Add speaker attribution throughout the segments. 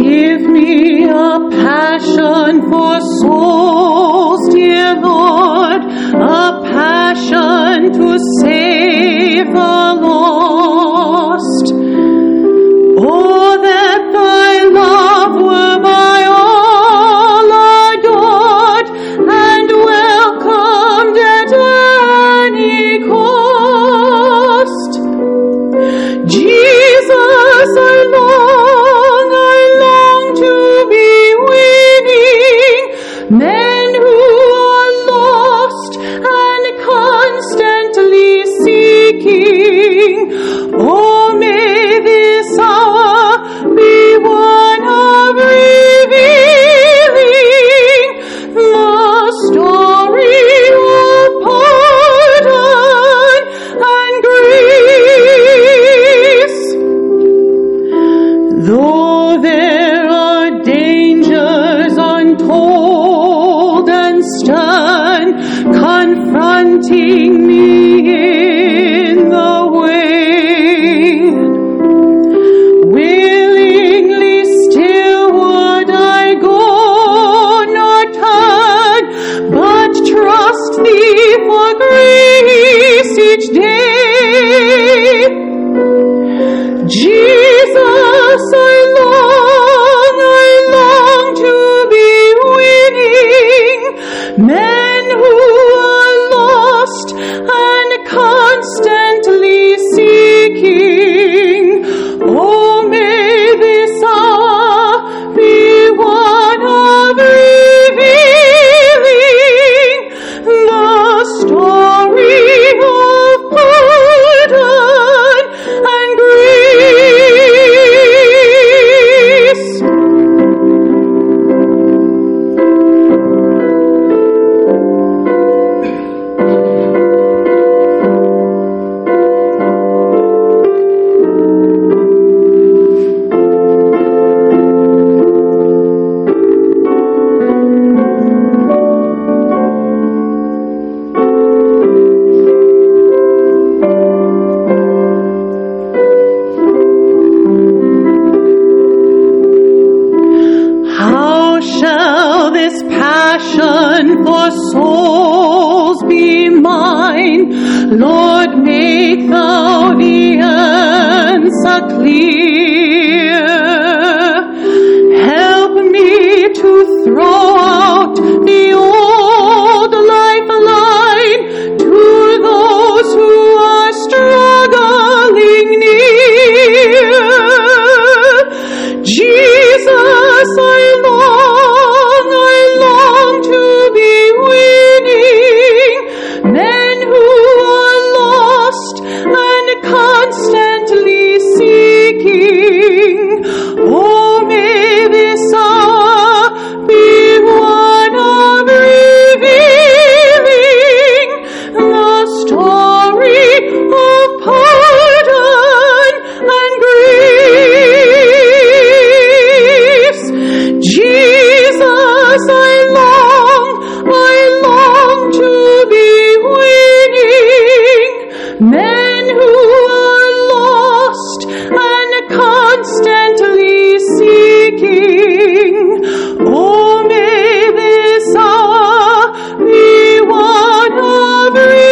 Speaker 1: Give me a passion for souls, dear Lord, a passion to save the lost. Oh, that thy love were by all adored and welcomed at any cost. Jesus, I long to be winning men who are lost and constantly seeking. Oh, may this hour be one of revealing the story of pardon and grace. Though there are dangers untold and stern confronting me in the way, willingly still would I go nor turn, but trust thee for grace each day. Jesus, I long to be winning men who are lost and constantly seeking. Oh, may this hour be one of revealing the story of pardon and grace. How shall this passion for souls be mine? Lord, make thou the answer clear. Help me to throw out the old lifeline to those who are struggling near. Jesus, I long to be winning men who are lost and constantly seeking. Oh, may this hour be one of revealing the story of pardon and grace. Jesus, I long to be winning men who are lost and constantly seeking. Oh, may this hour be one of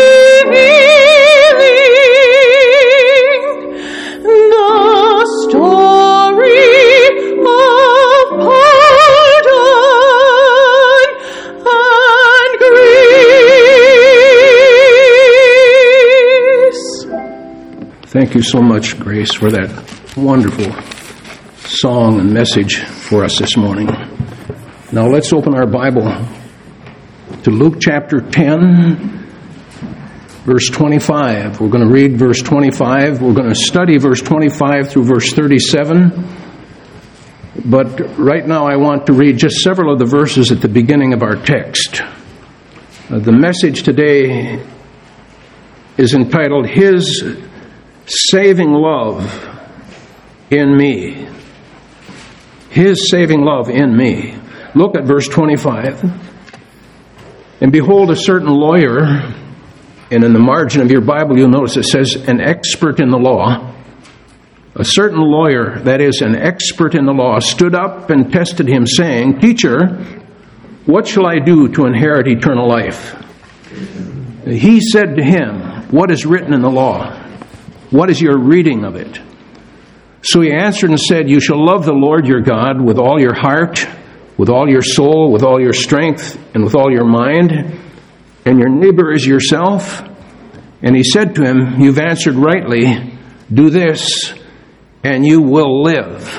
Speaker 1: revealing the story of pardon and grace.
Speaker 2: Thank you so much, Grace, for that wonderful song and message for us this morning. Now let's open our Bible to Luke chapter 10, verse 25. We're going to read verse 25. We're going to study verse 25 through verse 37. But right now I want to read just several of the verses at the beginning of our text. The message today is entitled, His Saving Love in Me. His saving love in me. Look at verse 25. And behold, a certain lawyer, and in the margin of your Bible you'll notice it says, an expert in the law, A certain lawyer, that is, an expert in the law, stood up and tested him, saying, "Teacher, what shall I do to inherit eternal life?" He said to him, "What is written in the law? What is your reading of it?" So he answered and said, "You shall love the Lord your God with all your heart, with all your soul, with all your strength, and with all your mind, and your neighbor as yourself." And he said to him, "You've answered rightly. Do this, and you will live."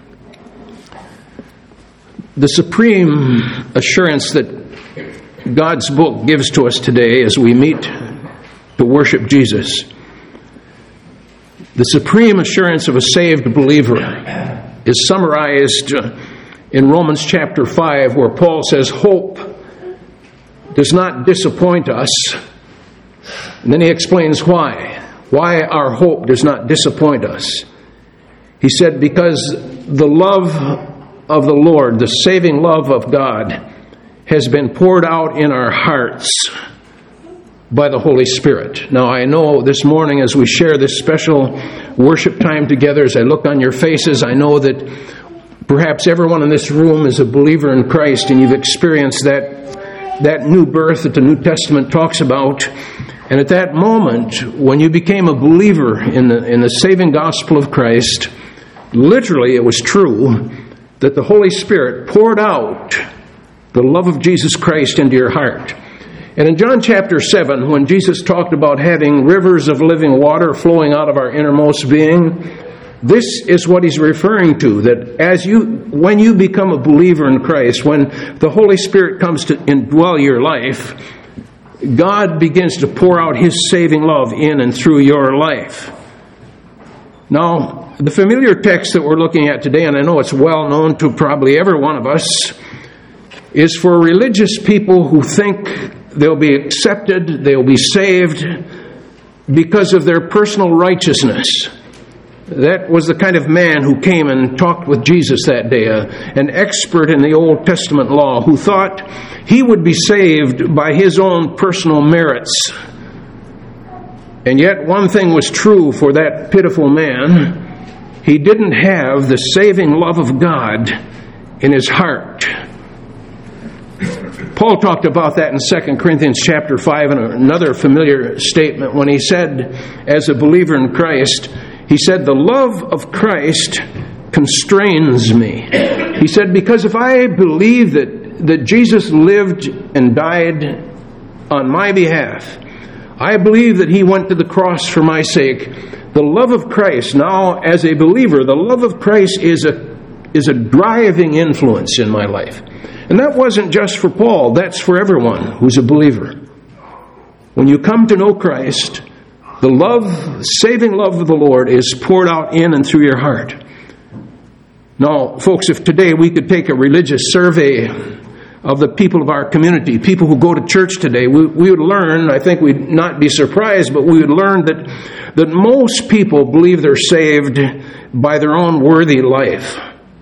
Speaker 2: The supreme assurance that God's book gives to us today as we meet to worship Jesus, the supreme assurance of a saved believer, is summarized in Romans chapter 5, where Paul says, "Hope does not disappoint us." And then he explains why our hope does not disappoint us. He said, "Because the love of the Lord, the saving love of God, has been poured out in our hearts by the Holy Spirit." Now, I know this morning as we share this special worship time together, as I look on your faces, I know that perhaps everyone in this room is a believer in Christ, and you've experienced that new birth that the New Testament talks about. And at that moment, when you became a believer in the saving gospel of Christ, literally it was true that the Holy Spirit poured out the love of Jesus Christ into your heart. And in John chapter 7, when Jesus talked about having rivers of living water flowing out of our innermost being, this is what he's referring to, that when you become a believer in Christ, when the Holy Spirit comes to indwell your life, God begins to pour out his saving love in and through your life. Now, the familiar text that we're looking at today, and I know it's well known to probably every one of us, is for religious people who think they'll be accepted, they'll be saved because of their personal righteousness. That was the kind of man who came and talked with Jesus that day, an expert in the Old Testament law, who thought he would be saved by his own personal merits. And yet one thing was true for that pitiful man: he didn't have the saving love of God in his heart. Paul talked about that in 2 Corinthians chapter 5 in another familiar statement when he said, as a believer in Christ, he said, "The love of Christ constrains me." He said, because if I believe that Jesus lived and died on my behalf, I believe that he went to the cross for my sake, the love of Christ, now as a believer, the love of Christ is a driving influence in my life. And that wasn't just for Paul, that's for everyone who's a believer. When you come to know Christ, the saving love of the Lord is poured out in and through your heart. Now, folks, if today we could take a religious survey of the people of our community, people who go to church today, we would learn, I think we'd not be surprised, but we would learn that most people believe they're saved by their own worthy life.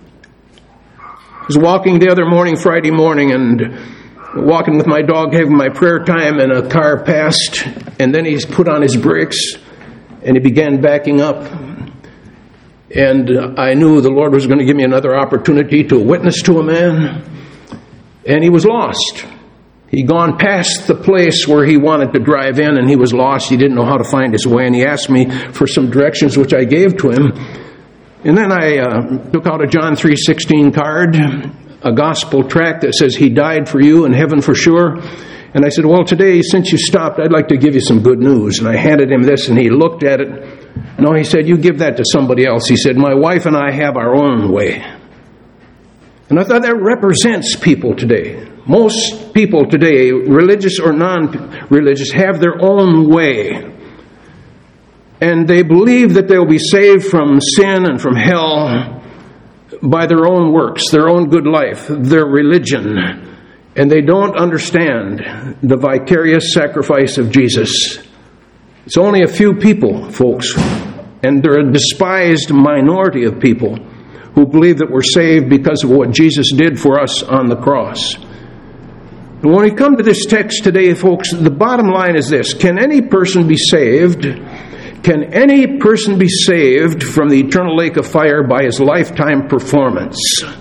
Speaker 2: I was walking the other morning, Friday morning, and walking with my dog, having my prayer time, and a car passed, and then he put on his brakes, and he began backing up. And I knew the Lord was going to give me another opportunity to witness to a man, and he was lost. He'd gone past the place where he wanted to drive in, and he was lost. He didn't know how to find his way, and he asked me for some directions, which I gave to him. And then I took out a John 3:16 card, a gospel tract that says, "He died for you in heaven for sure." And I said, "Well, today, since you stopped, I'd like to give you some good news." And I handed him this, and he looked at it. No, he said, "You give that to somebody else." He said, "My wife and I have our own way." And I thought that represents people today. Most people today, religious or non-religious, have their own way. And they believe that they'll be saved from sin and from hell by their own works, their own good life, their religion. And they don't understand the vicarious sacrifice of Jesus. It's only a few people, folks, and they're a despised minority of people who believe that we're saved because of what Jesus did for us on the cross. And when we come to this text today, folks, the bottom line is this: can any person be saved? Can any person be saved from the eternal lake of fire by his lifetime performance?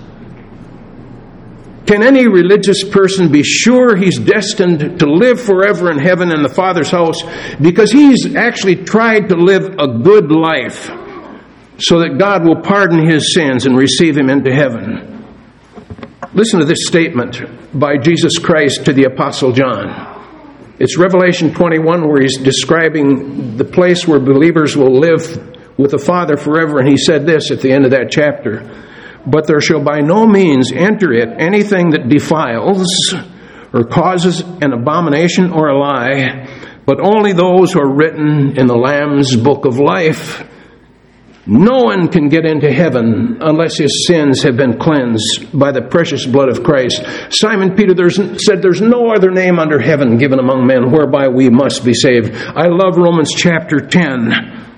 Speaker 2: Can any religious person be sure he's destined to live forever in heaven in the Father's house because he's actually tried to live a good life so that God will pardon his sins and receive him into heaven? Listen to this statement by Jesus Christ to the Apostle John. It's Revelation 21 where he's describing the place where believers will live with the Father forever. And he said this at the end of that chapter: "But there shall by no means enter it anything that defiles or causes an abomination or a lie, but only those who are written in the Lamb's book of life." No one can get into heaven unless his sins have been cleansed by the precious blood of Christ. Simon Peter said there's no other name under heaven given among men whereby we must be saved. I love Romans chapter 10.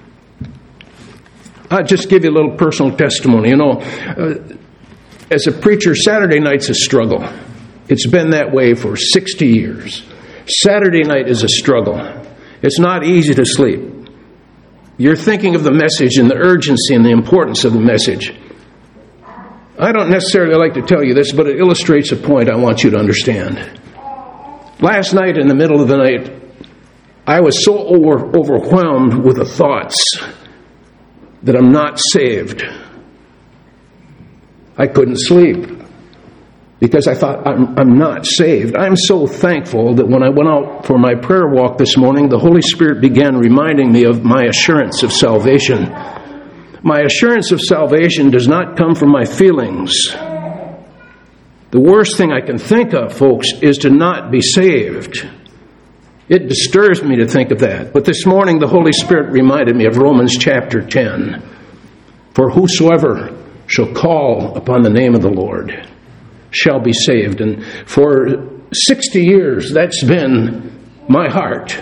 Speaker 2: I'll just give you a little personal testimony. As a preacher, Saturday night's a struggle. It's been that way for 60 years. Saturday night is a struggle. It's not easy to sleep. You're thinking of the message and the urgency and the importance of the message. I don't necessarily like to tell you this, but it illustrates a point I want you to understand. Last night, in the middle of the night, I was so overwhelmed with the thoughts that I'm not saved. I couldn't sleep because I thought, I'm not saved. I'm so thankful that when I went out for my prayer walk this morning, the Holy Spirit began reminding me of my assurance of salvation. My assurance of salvation does not come from my feelings. The worst thing I can think of, folks, is to not be saved. It disturbs me to think of that. But this morning, the Holy Spirit reminded me of Romans chapter 10. "For whosoever shall call upon the name of the Lord shall be saved." And for 60 years, that's been my heart.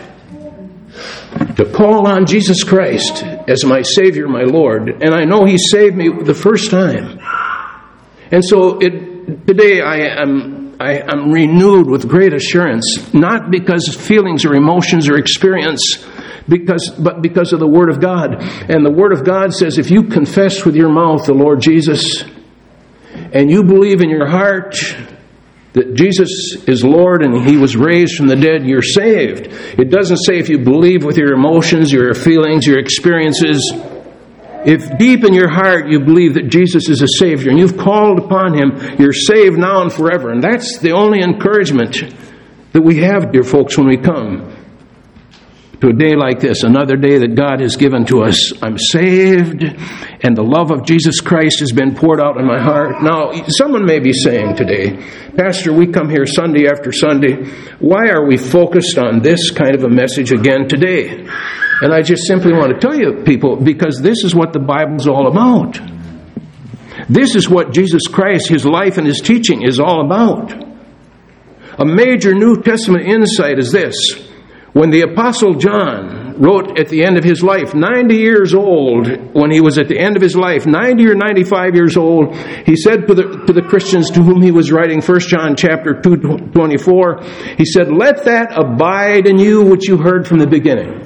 Speaker 2: To call on Jesus Christ as my Savior, my Lord. And I know He saved me the first time. And so today I am renewed with great assurance, not because of feelings or emotions or experience, but because of the Word of God. And the Word of God says, if you confess with your mouth the Lord Jesus, and you believe in your heart that Jesus is Lord and He was raised from the dead, you're saved. It doesn't say if you believe with your emotions, your feelings, your experiences. If deep in your heart you believe that Jesus is a Savior and you've called upon Him, you're saved now and forever. And that's the only encouragement that we have, dear folks, when we come to a day like this, another day that God has given to us. I'm saved, and the love of Jesus Christ has been poured out in my heart. Now, someone may be saying today, "Pastor, we come here Sunday after Sunday. Why are we focused on this kind of a message again today?" And I just simply want to tell you, people, because this is what the Bible's all about. This is what Jesus Christ, His life and His teaching is all about. A major New Testament insight is this. When the Apostle John wrote at the end of his life, 90 years old, when he was at the end of his life, 90 or 95 years old, he said to the Christians to whom he was writing, 1 John chapter 2:24, he said, "Let that abide in you which you heard from the beginning.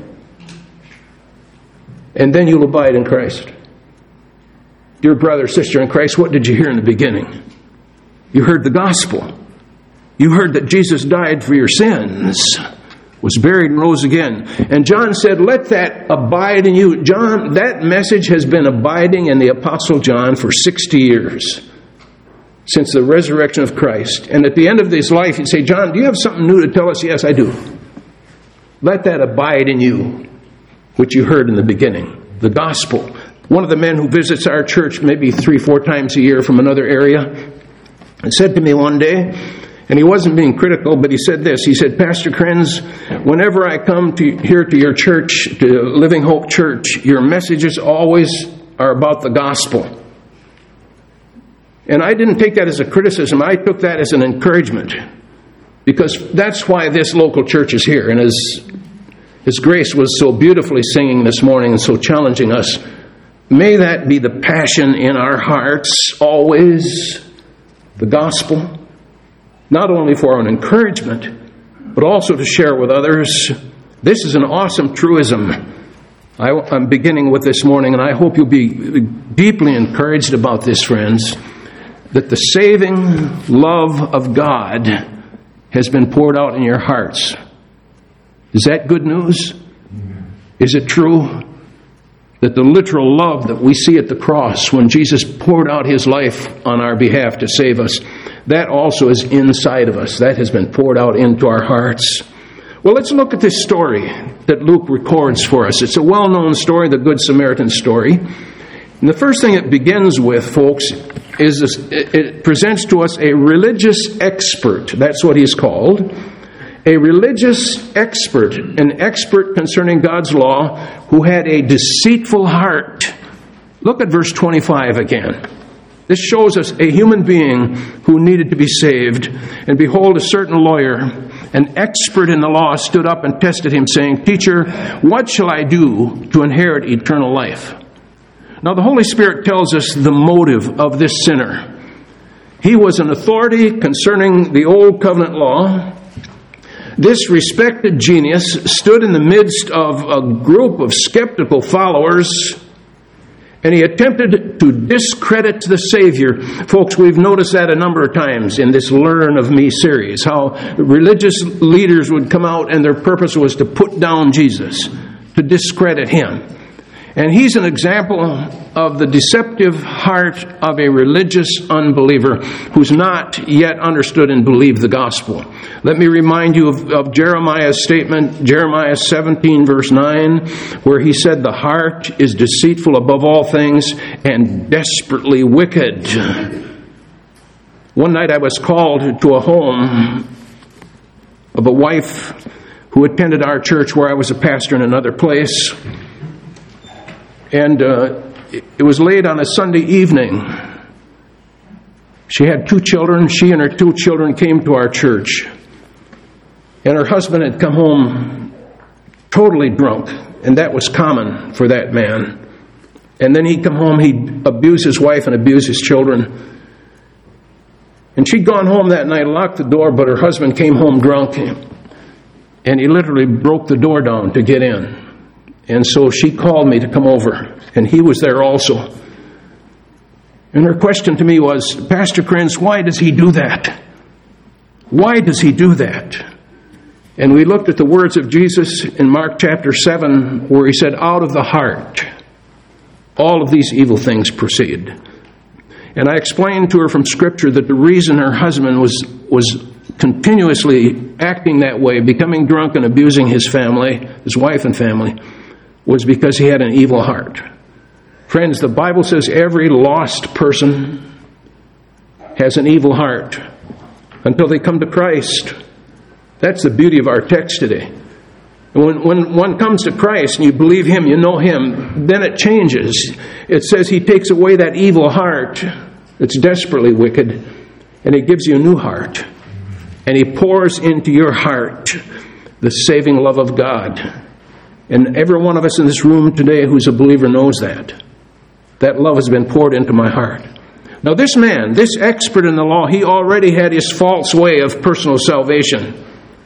Speaker 2: And then you'll abide in Christ." Dear brother, sister in Christ, what did you hear in the beginning? You heard the gospel. You heard that Jesus died for your sins, was buried and rose again. And John said, "Let that abide in you." John, that message has been abiding in the Apostle John for 60 years, since the resurrection of Christ. And at the end of his life, he'd say, "John, do you have something new to tell us?" "Yes, I do." "Let that abide in you, which you heard in the beginning." The gospel. One of the men who visits our church maybe 3-4 times a year from another area said to me one day, and he wasn't being critical, but he said this. He said, "Pastor Krenz, whenever I come here to your church, to Living Hope Church, your messages always are about the gospel." And I didn't take that as a criticism. I took that as an encouragement, because that's why this local church is here. And as Grace was so beautifully singing this morning and so challenging us, may that be the passion in our hearts always, the gospel. Not only for an encouragement, but also to share with others. This is an awesome truism. I'm beginning with this morning, and I hope you'll be deeply encouraged about this, friends, that the saving love of God has been poured out in your hearts. Is that good news? Is it true that the literal love that we see at the cross when Jesus poured out his life on our behalf to save us, that also is inside of us? That has been poured out into our hearts. Well, let's look at this story that Luke records for us. It's a well-known story, the Good Samaritan story. And the first thing it begins with, folks, is this, it presents to us a religious expert. That's what he's called. A religious expert, an expert concerning God's law, who had a deceitful heart. Look at verse 25 again. This shows us a human being who needed to be saved. And behold, a certain lawyer, an expert in the law, stood up and tested him, saying, "Teacher, what shall I do to inherit eternal life?" Now, the Holy Spirit tells us the motive of this sinner. He was an authority concerning the Old Covenant law. This respected genius stood in the midst of a group of skeptical followers, and he attempted to discredit the Savior. Folks, we've noticed that a number of times in this Learn of Me series, how religious leaders would come out and their purpose was to put down Jesus, to discredit him. And he's an example of the deceptive heart of a religious unbeliever who's not yet understood and believed the gospel. Let me remind you of Jeremiah's statement, Jeremiah 17, verse 9, where he said, "The heart is deceitful above all things and desperately wicked." One night I was called to a home of a wife who attended our church where I was a pastor in another place. And it was late on a Sunday evening. She had 2 children. She and her 2 children came to our church. And her husband had come home totally drunk. And that was common for that man. And then he'd come home, he'd abuse his wife and abuse his children. And she'd gone home that night, locked the door, but her husband came home drunk. And he literally broke the door down to get in. And so she called me to come over, and he was there also. And her question to me was, "Pastor Krenz, why does he do that? Why does he do that?" And we looked at the words of Jesus in Mark chapter 7, where he said, "Out of the heart, all of these evil things proceed." And I explained to her from Scripture that the reason her husband was continuously acting that way, becoming drunk and abusing his family, his wife and family, was because he had an evil heart. Friends, the Bible says every lost person has an evil heart until they come to Christ. That's the beauty of our text today. And when one comes to Christ and you believe him, you know him, then it changes. It says he takes away that evil heart that's desperately wicked, and he gives you a new heart. And he pours into your heart the saving love of God. And every one of us in this room today who's a believer knows that. That love has been poured into my heart. Now this man, this expert in the law, he already had his false way of personal salvation.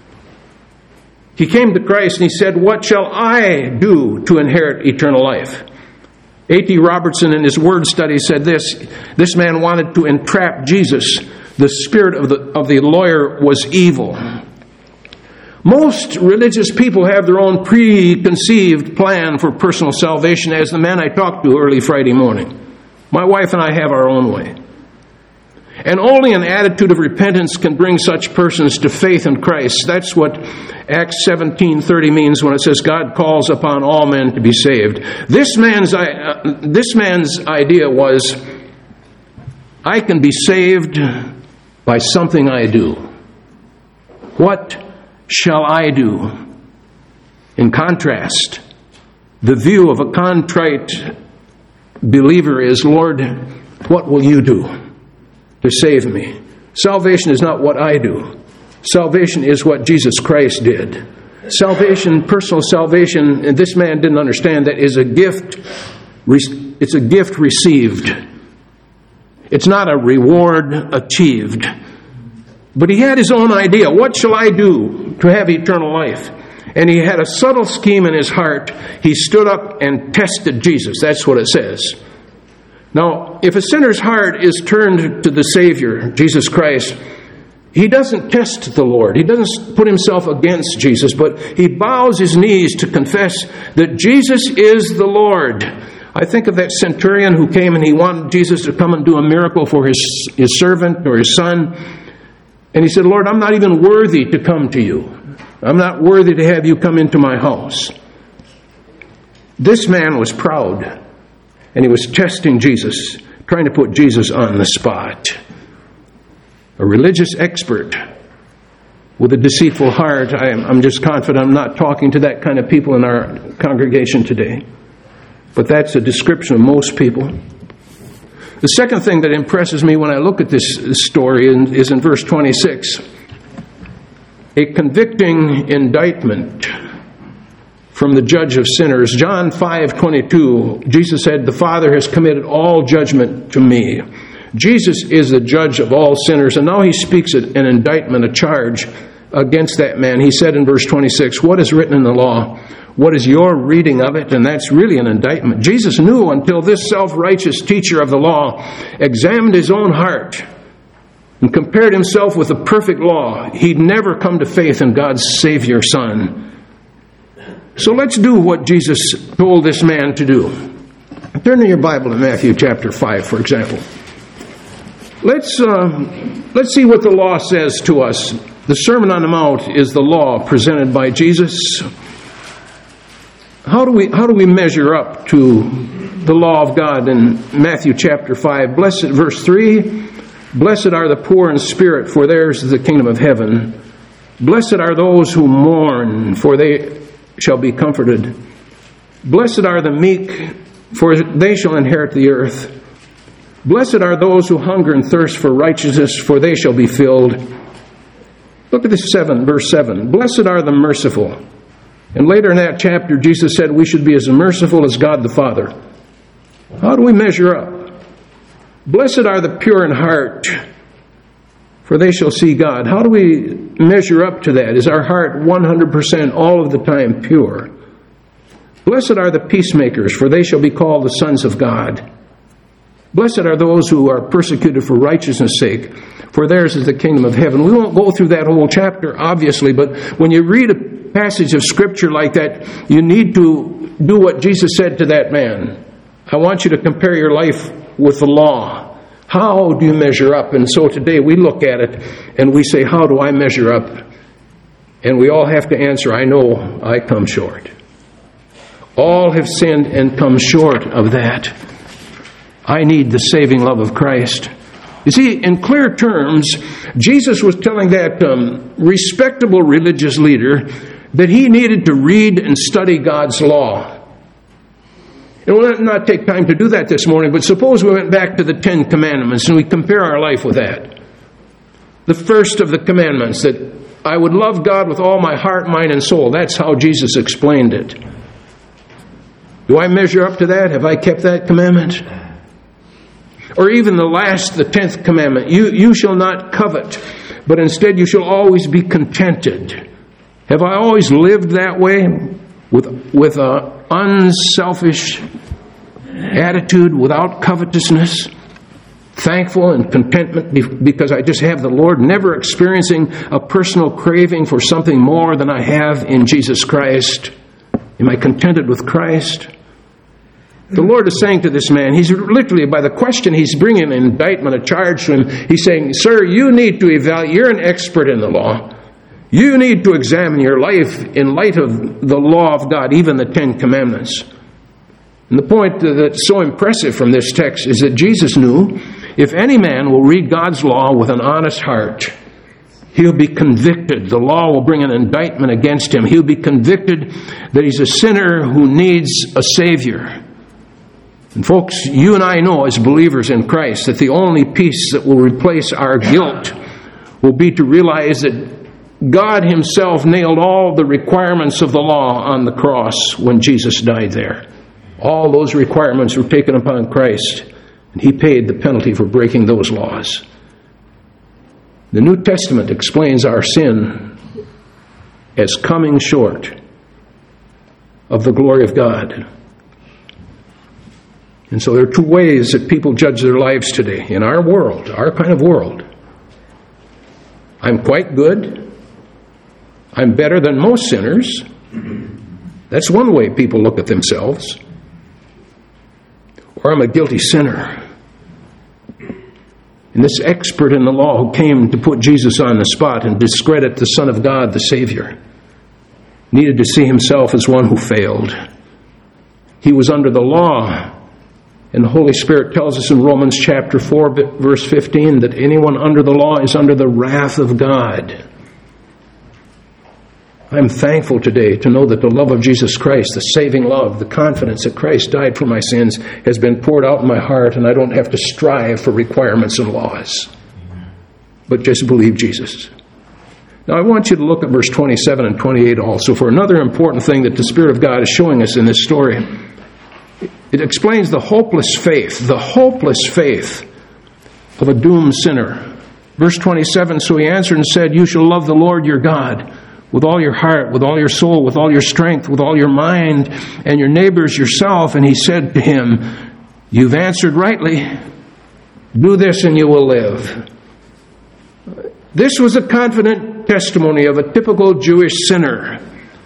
Speaker 2: He came to Christ and he said, "What shall I do to inherit eternal life?" A.T. Robertson in his word study said this man wanted to entrap Jesus. The spirit of the lawyer was evil. Most religious people have their own preconceived plan for personal salvation, as the man I talked to early Friday morning. My wife and I have our own way. And only an attitude of repentance can bring such persons to faith in Christ. That's what Acts 17:30 means when it says God calls upon all men to be saved. This man's idea was, I can be saved by something I do. What shall I do? In contrast, the view of a contrite believer is, Lord, what will you do to save me? Salvation is not what I do. Salvation is what Jesus Christ did. Salvation, personal salvation, and this man didn't understand that, is a gift. It's a gift received. It's not a reward achieved. But he had his own idea. What shall I do to have eternal life? and he had a subtle scheme in his heart. He stood up and tested Jesus. That's what it says. Now, if a sinner's heart is turned to the Savior, Jesus Christ, he doesn't test the Lord. He doesn't put himself against Jesus, but he bows his knees to confess that Jesus is the Lord. I think of that centurion who came and he wanted Jesus to come and do a miracle for his servant or his son. And he said, Lord, I'm not even worthy to come to you. I'm not worthy to have you come into my house. This man was proud, and he was testing Jesus, trying to put Jesus on the spot. A religious expert with a deceitful heart. I'm just confident I'm not talking to that kind of people in our congregation today. But that's a description of most people. The second thing that impresses me when I look at this story is in verse 26. A convicting indictment from the judge of sinners. John 5:22, Jesus said, the Father has committed all judgment to me. Jesus is the judge of all sinners, and now he speaks an indictment, a charge against that man. He said in verse 26, what is written in the law? What is your reading of it? And that's really an indictment. Jesus knew until this self-righteous teacher of the law examined his own heart and compared himself with the perfect law, he'd never come to faith in God's Savior Son. So let's do what Jesus told this man to do. Turn to your Bible to Matthew chapter 5, for example. Let's see what the law says to us. The Sermon on the Mount is the law presented by Jesus. How do we measure up to the law of God in Matthew chapter 5? Blessed, verse 3, blessed are the poor in spirit, for theirs is the kingdom of heaven. Blessed are those who mourn, for they shall be comforted. Blessed are the meek, for they shall inherit the earth. Blessed are those who hunger and thirst for righteousness, for they shall be filled. Look at this verse 7. Blessed are the merciful. And later in that chapter, Jesus said we should be as merciful as God the Father. How do we measure up? Blessed are the pure in heart, for they shall see God. How do we measure up to that? Is our heart 100% all of the time pure? Blessed are the peacemakers, for they shall be called the sons of God. Blessed are those who are persecuted for righteousness' sake, for theirs is the kingdom of heaven. We won't go through that whole chapter, obviously, but when you read a passage of Scripture like that, you need to do what Jesus said to that man. I want you to compare your life with the law. How do you measure up? And so today we look at it and we say, how do I measure up? And we all have to answer, I know I come short. All have sinned and come short of that. I need the saving love of Christ. You see, in clear terms, Jesus was telling that respectable religious leader that he needed to read and study God's law. It will not take time to do that this morning, but suppose we went back to the 10 Commandments and we compare our life with that. The first of the commandments, that I would love God with all my heart, mind, and soul. That's how Jesus explained it. Do I measure up to that? Have I kept that commandment? Or even the 10th commandment, you shall not covet, but instead you shall always be contented. Have I always lived that way with an unselfish attitude, without covetousness, thankful and contentment because I just have the Lord, never experiencing a personal craving for something more than I have in Jesus Christ? Am I contented with Christ? The Lord is saying to this man, he's literally, by the question, he's bringing an indictment, a charge to him. He's saying, sir, you need to evaluate, you're an expert in the law. You need to examine your life in light of the law of God, even the 10 Commandments. And the point that's so impressive from this text is that Jesus knew if any man will read God's law with an honest heart, he'll be convicted. The law will bring an indictment against him. He'll be convicted that he's a sinner who needs a Savior. And folks, you and I know as believers in Christ that the only peace that will replace our guilt will be to realize that God himself nailed all the requirements of the law on the cross when Jesus died there. All those requirements were taken upon Christ, and he paid the penalty for breaking those laws. The New Testament explains our sin as coming short of the glory of God. And so there are two ways that people judge their lives today in our world, our kind of world. I'm quite good. I'm better than most sinners. That's one way people look at themselves. Or I'm a guilty sinner. And this expert in the law who came to put Jesus on the spot and discredit the Son of God, the Savior, needed to see himself as one who failed. He was under the law. And the Holy Spirit tells us in Romans chapter 4, verse 15, that anyone under the law is under the wrath of God. I'm thankful today to know that the love of Jesus Christ, the saving love, the confidence that Christ died for my sins, has been poured out in my heart, and I don't have to strive for requirements and laws, but just believe Jesus. Now I want you to look at verse 27 and 28 also for another important thing that the Spirit of God is showing us in this story. It explains the hopeless faith of a doomed sinner. Verse 27, so he answered and said, you shall love the Lord your God with all your heart, with all your soul, with all your strength, with all your mind, and your neighbors yourself. And he said to him, you've answered rightly. Do this and you will live. This was a confident testimony of a typical Jewish sinner,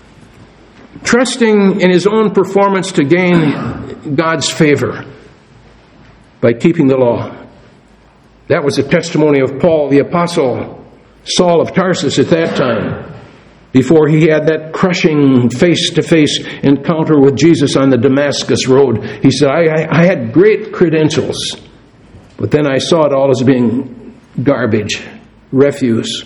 Speaker 2: trusting in his own performance to gain God's favor by keeping the law. That was the testimony of Paul the Apostle, Saul of Tarsus at that time, before he had that crushing face-to-face encounter with Jesus on the Damascus road. He said, I had great credentials, but then I saw it all as being garbage, refuse.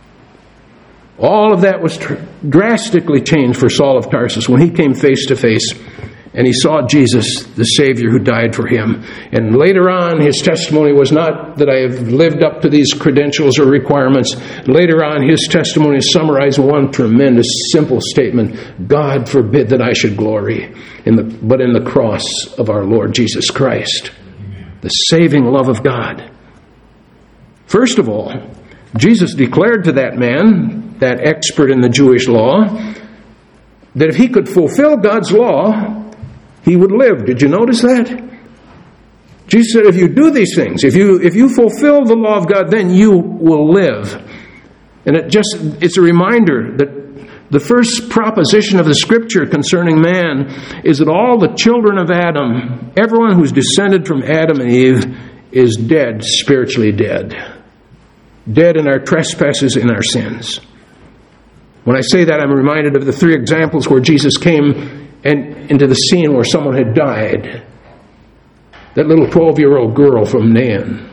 Speaker 2: All of that was drastically changed for Saul of Tarsus when he came face-to-face and he saw Jesus, the Savior who died for him. And later on, his testimony was not that I have lived up to these credentials or requirements. Later on, his testimony is summarized in one tremendous, simple statement: God forbid that I should glory, but in the cross of our Lord Jesus Christ, the saving love of God. First of all, Jesus declared to that man, that expert in the Jewish law, that if he could fulfill God's law, he would live. Did you notice that? Jesus said, if you do these things, if you fulfill the law of God, then you will live. And it's a reminder that the first proposition of the Scripture concerning man is that all the children of Adam, everyone who's descended from Adam and Eve, is dead, spiritually dead. Dead in our trespasses and our sins. When I say that, I'm reminded of the three examples where Jesus came into the scene where someone had died. That little 12-year-old girl from Nain.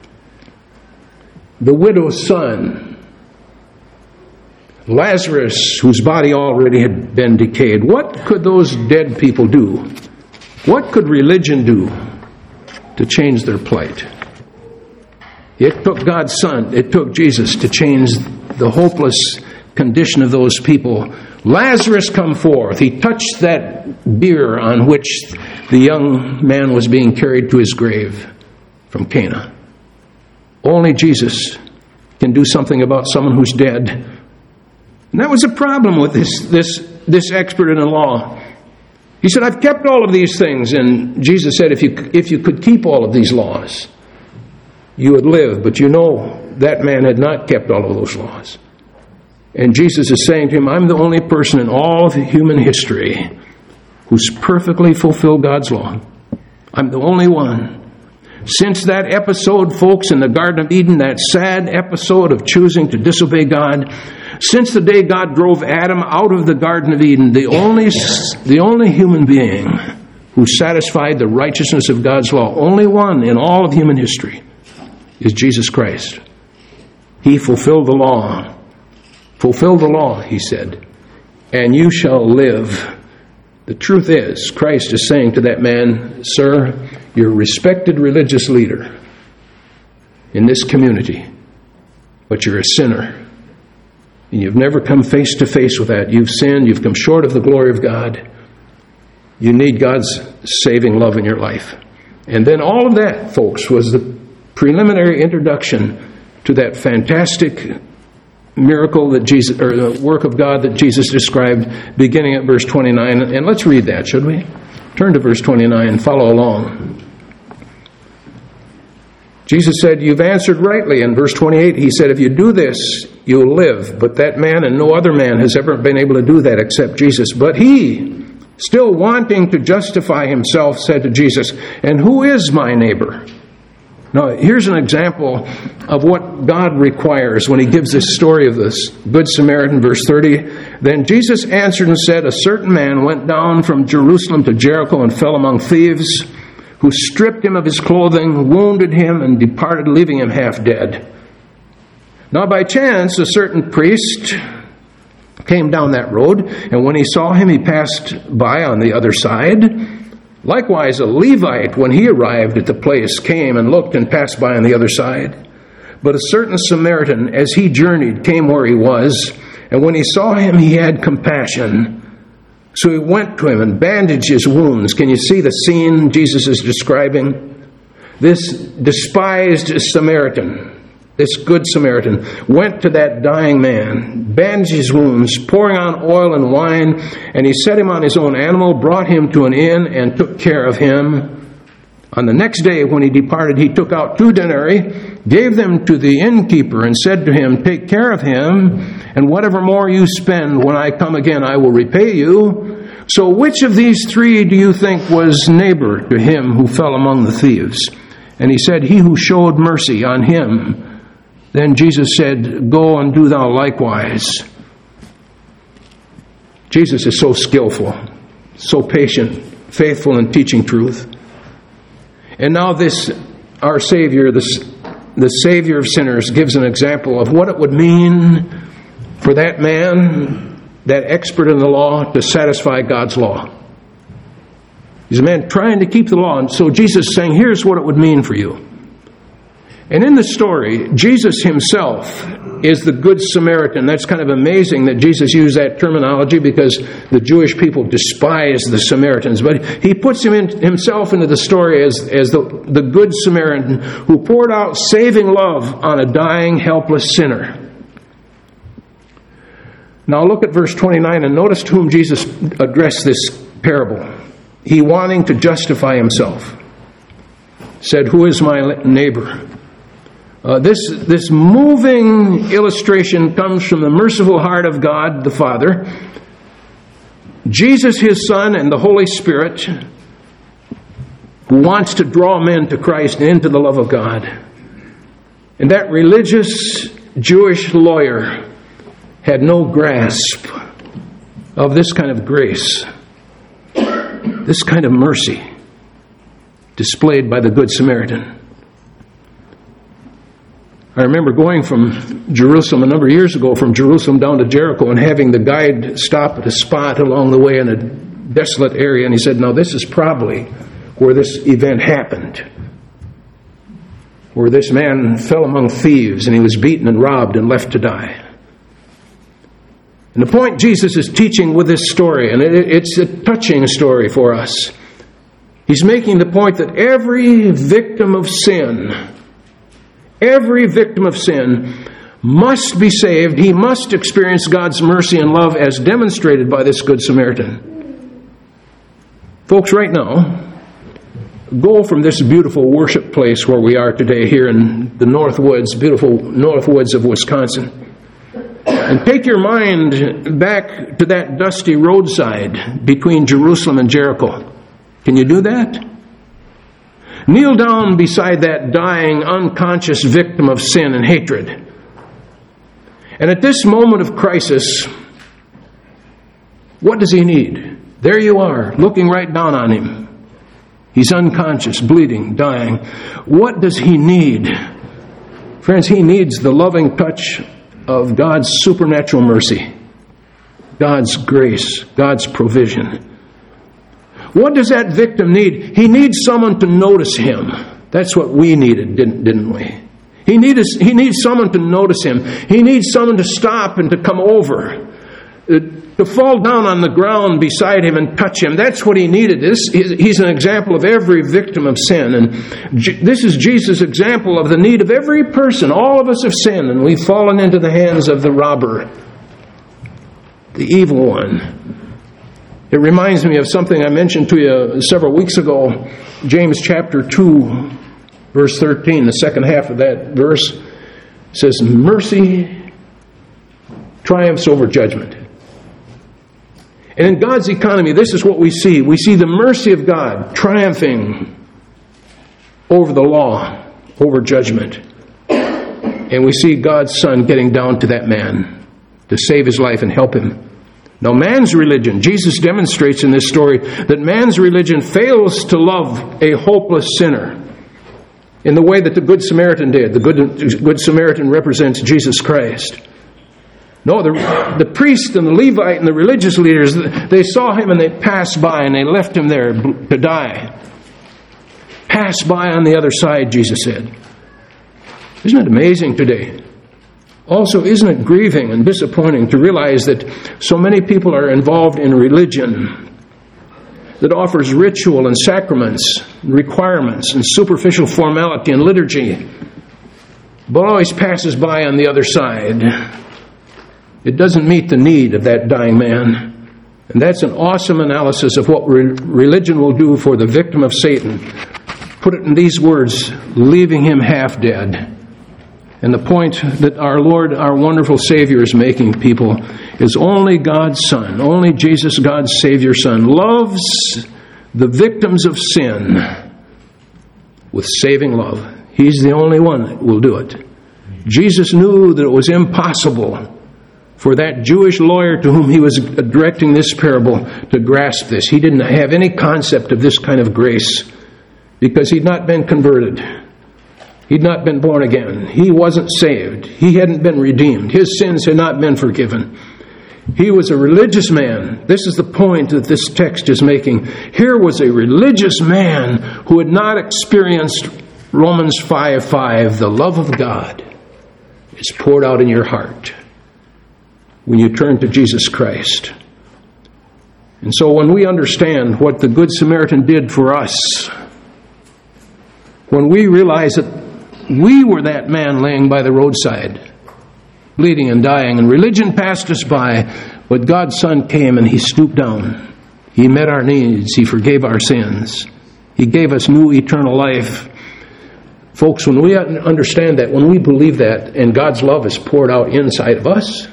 Speaker 2: The widow's son. Lazarus, whose body already had been decayed. What could those dead people do? What could religion do to change their plight? It took God's Son, it took Jesus to change the hopeless condition of those people. Lazarus, come forth. He touched that bier on which the young man was being carried to his grave from Cana. Only Jesus can do something about someone who's dead. And that was a problem with this expert in the law. He said, I've kept all of these things. And Jesus said, if you could keep all of these laws, you would live. But you know, that man had not kept all of those laws. And Jesus is saying to him, I'm the only person in all of human history who's perfectly fulfilled God's law. I'm the only one. Since that episode, folks, in the Garden of Eden, that sad episode of choosing to disobey God, since the day God drove Adam out of the Garden of Eden, the only human being who satisfied the righteousness of God's law, only one in all of human history, is Jesus Christ. He fulfilled the law. Fulfill the law, he said, and you shall live. The truth is, Christ is saying to that man, sir, you're a respected religious leader in this community, but you're a sinner. And you've never come face to face with that. You've sinned. You've come short of the glory of God. You need God's saving love in your life. And then all of that, folks, was the preliminary introduction to that fantastic miracle that Jesus, or the work of God that Jesus described, beginning at verse 29. And let's read that, should we? Turn to verse 29 and follow along. Jesus said, "You've answered rightly." In verse 28, he said, "If you do this, you'll live." But that man and no other man has ever been able to do that except Jesus. But he, still wanting to justify himself, said to Jesus, "And who is my neighbor?" Now, here's an example of what God requires when he gives this story of this Good Samaritan, verse 30. "Then Jesus answered and said, A certain man went down from Jerusalem to Jericho and fell among thieves, who stripped him of his clothing, wounded him, and departed, leaving him half dead. Now by chance, a certain priest came down that road, and when he saw him, he passed by on the other side. Likewise, a Levite, when he arrived at the place, came and looked and passed by on the other side. But a certain Samaritan, as he journeyed, came where he was, and when he saw him, he had compassion. So he went to him and bandaged his wounds." Can you see the scene Jesus is describing? This despised Samaritan, this Good Samaritan, went to that dying man, bandaged his wounds, pouring on oil and wine, and he set him on his own animal, brought him to an inn, and took care of him. On the next day, when he departed, he took out 2 denarii, gave them to the innkeeper, and said to him, "Take care of him, and whatever more you spend, when I come again, I will repay you." So which of these 3 do you think was neighbor to him who fell among the thieves? And he said, "He who showed mercy on him." Then Jesus said, "Go and do thou likewise." Jesus is so skillful, so patient, faithful in teaching truth. And now this, our Savior, the Savior of sinners, gives an example of what it would mean for that man, that expert in the law, to satisfy God's law. He's a man trying to keep the law, and so Jesus is saying, here's what it would mean for you. And in the story, Jesus himself is the Good Samaritan. That's kind of amazing that Jesus used that terminology, because the Jewish people despise the Samaritans. But he puts himself into the story as the Good Samaritan who poured out saving love on a dying, helpless sinner. Now look at verse 29 and notice to whom Jesus addressed this parable. He, wanting to justify himself, said, "Who is my neighbor?" This moving illustration comes from the merciful heart of God the Father, Jesus his Son, and the Holy Spirit, who wants to draw men to Christ and into the love of God. And that religious Jewish lawyer had no grasp of this kind of grace, this kind of mercy displayed by the Good Samaritan. I remember going from Jerusalem a number of years ago, from Jerusalem down to Jericho, and having the guide stop at a spot along the way in a desolate area, and he said, "Now this is probably where this event happened, where this man fell among thieves and he was beaten and robbed and left to die." And the point Jesus is teaching with this story, and it's a touching story for us, he's making the point that every victim of sin must be saved. He must experience God's mercy and love as demonstrated by this Good Samaritan. Folks, right now, go from this beautiful worship place where we are today here in the North Woods, beautiful North Woods of Wisconsin, and take your mind back to that dusty roadside between Jerusalem and Jericho. Can you do that? Kneel down beside that dying, unconscious victim of sin and hatred. And at this moment of crisis, what does he need? There you are, looking right down on him. He's unconscious, bleeding, dying. What does he need? Friends, he needs the loving touch of God's supernatural mercy, God's grace, God's provision. What does that victim need? He needs someone to notice him. That's what we needed, didn't we? He needs someone to notice him. He needs someone to stop and to come over. to fall down on the ground beside him and touch him. That's what he needed. He's an example of every victim of sin. And this is Jesus' example of the need of every person. All of us have sinned, and we've fallen into the hands of the robber, the evil one. It reminds me of something I mentioned to you several weeks ago. James chapter 2, verse 13, the second half of that verse says, mercy triumphs over judgment. And in God's economy, this is what we see. We see the mercy of God triumphing over the law, over judgment. And we see God's Son getting down to that man to save his life and help him. Now, man's religion, Jesus demonstrates in this story that man's religion fails to love a hopeless sinner in the way that the Good Samaritan did. The Good Samaritan represents Jesus Christ. No, the priest and the Levite and the religious leaders, they saw him and they passed by and they left him there to die. Pass by on the other side, Jesus said. Isn't it amazing today? Also, isn't it grieving and disappointing to realize that so many people are involved in religion that offers ritual and sacraments, and requirements and superficial formality and liturgy, but always passes by on the other side? It doesn't meet the need of that dying man. And that's an awesome analysis of what religion will do for the victim of Satan. Put it in these words, leaving him half dead. And the point that our Lord, our wonderful Savior, is making, people, is only God's Son, only Jesus, God's Savior Son, loves the victims of sin with saving love. He's the only one that will do it. Jesus knew that it was impossible for that Jewish lawyer to whom he was directing this parable to grasp this. He didn't have any concept of this kind of grace because he'd not been converted. He'd not been born again. He wasn't saved. He hadn't been redeemed. His sins had not been forgiven. He was a religious man. This is the point that this text is making. Here was a religious man who had not experienced Romans 5:5, the love of God is poured out in your heart when you turn to Jesus Christ. And so when we understand what the Good Samaritan did for us, when we realize that we were that man laying by the roadside, bleeding and dying, and religion passed us by, but God's Son came and He stooped down. He met our needs. He forgave our sins. He gave us new eternal life. Folks, when we understand that, when we believe that, and God's love is poured out inside of us,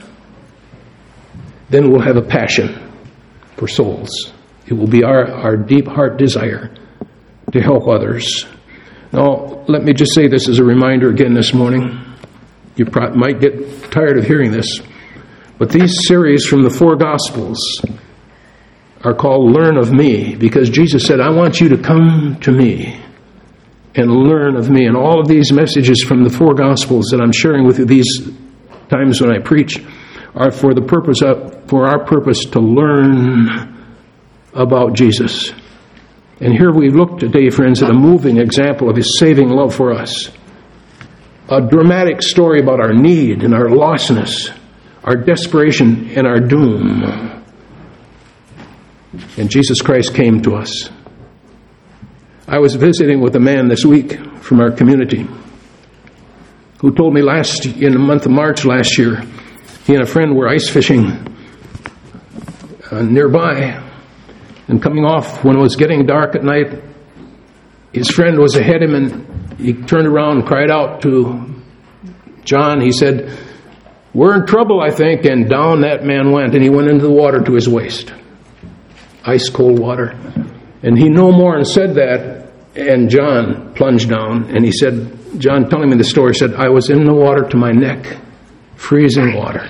Speaker 2: then we'll have a passion for souls. It will be our deep heart desire to help others. Now, let me just say this as a reminder again this morning. You might get tired of hearing this, but these series from the four Gospels are called Learn of Me, because Jesus said, I want you to come to me and learn of me. And all of these messages from the four Gospels that I'm sharing with you these times when I preach are for our purpose to learn about Jesus. And here we look today, friends, at a moving example of His saving love for us. A dramatic story about our need and our lostness, our desperation and our doom. And Jesus Christ came to us. I was visiting with a man this week from our community who told me in the month of March last year, he and a friend were ice fishing nearby, and coming off when it was getting dark at night, his friend was ahead of him, and he turned around and cried out to John. He said, "We're in trouble, I think," and down that man went, and he went into the water to his waist. Ice cold water. And he no more and said that, and John plunged down, and he said, John telling me the story, said, I was in the water to my neck, freezing water.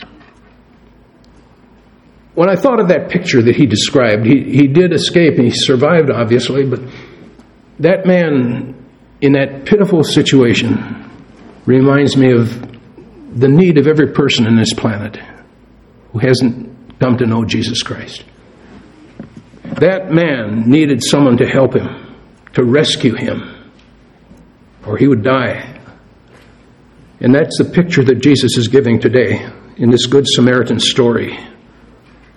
Speaker 2: When I thought of that picture that he described, he did escape, and he survived, obviously, but that man in that pitiful situation reminds me of the need of every person in this planet who hasn't come to know Jesus Christ. That man needed someone to help him, to rescue him, or he would die. And that's the picture that Jesus is giving today in this Good Samaritan story.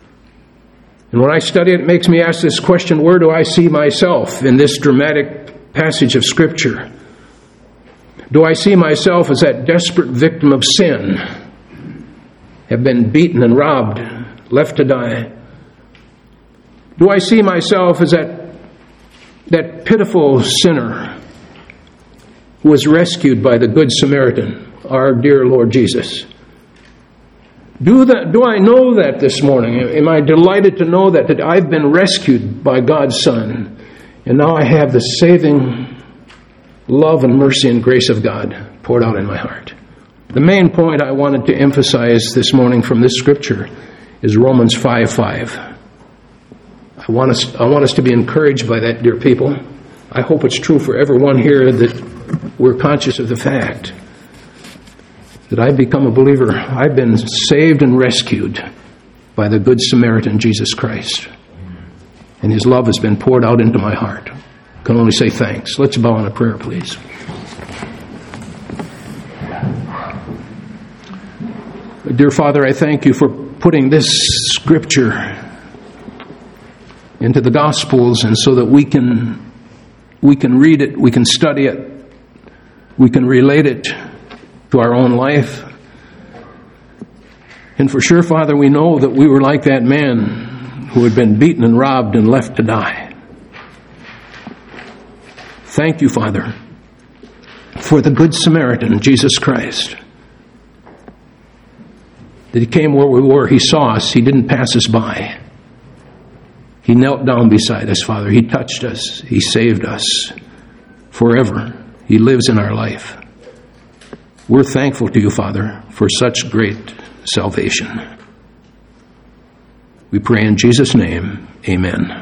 Speaker 2: And when I study it, it makes me ask this question, where do I see myself in this dramatic passage of Scripture? Do I see myself as that desperate victim of sin, have been beaten and robbed, left to die? Do I see myself as that pitiful sinner who was rescued by the Good Samaritan, our dear Lord Jesus? Do I know that this morning? Am I delighted to know that I've been rescued by God's Son, and now I have the saving love and mercy and grace of God poured out in my heart? The main point I wanted to emphasize this morning from this Scripture is Romans 5:5. I want us to be encouraged by that, dear people. I hope it's true for everyone here that we're conscious of the fact that I've become a believer. I've been saved and rescued by the Good Samaritan, Jesus Christ. And His love has been poured out into my heart. I can only say thanks. Let's bow in a prayer, please. Dear Father, I thank You for putting this Scripture into the Gospels, and so that we can read it, we can study it, we can relate it to our own life. And for sure, Father, we know that we were like that man who had been beaten and robbed and left to die. Thank You, Father, for the Good Samaritan, Jesus Christ, that He came where we were. He saw us. He didn't pass us by. He knelt down beside us, Father. He touched us. He saved us forever. He lives in our life. We're thankful to You, Father, for such great salvation. We pray in Jesus' name, amen.